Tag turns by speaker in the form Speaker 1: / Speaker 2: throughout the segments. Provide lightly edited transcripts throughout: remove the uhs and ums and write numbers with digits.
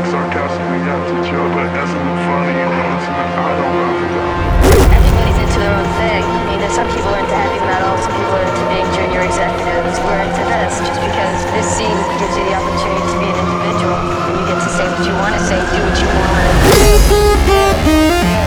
Speaker 1: sarcastically at the joke, but it isn't funny, you know, I don't laugh at that.
Speaker 2: Everybody's into their own thing. I mean, there's some people are into heavy metal, some people are into being junior executives. We're into this just because this scene gives you the opportunity to be an individual. And you get to say what you want to say, do what you want.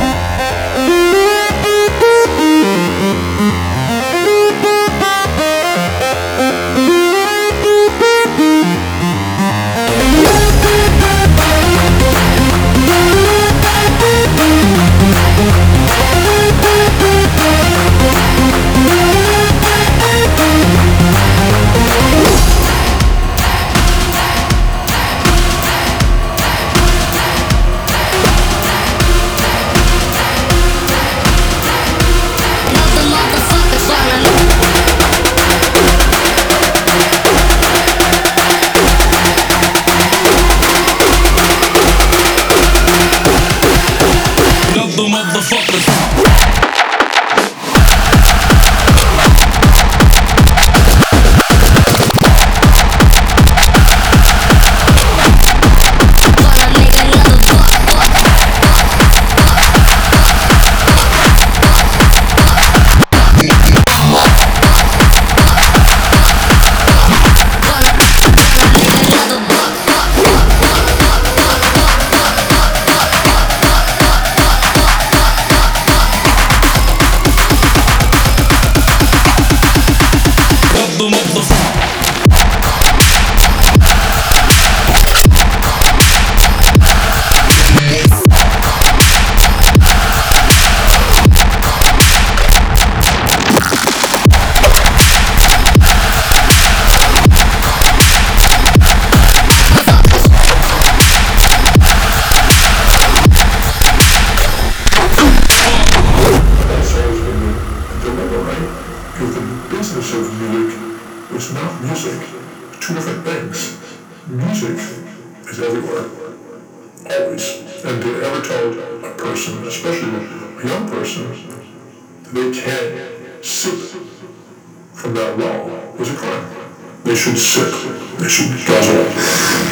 Speaker 3: Business of music is not music. Two different things. Music is everywhere, always. And to ever tell a person, especially a young person, that they can't sip from that well is a crime. They should sip. They should guzzle.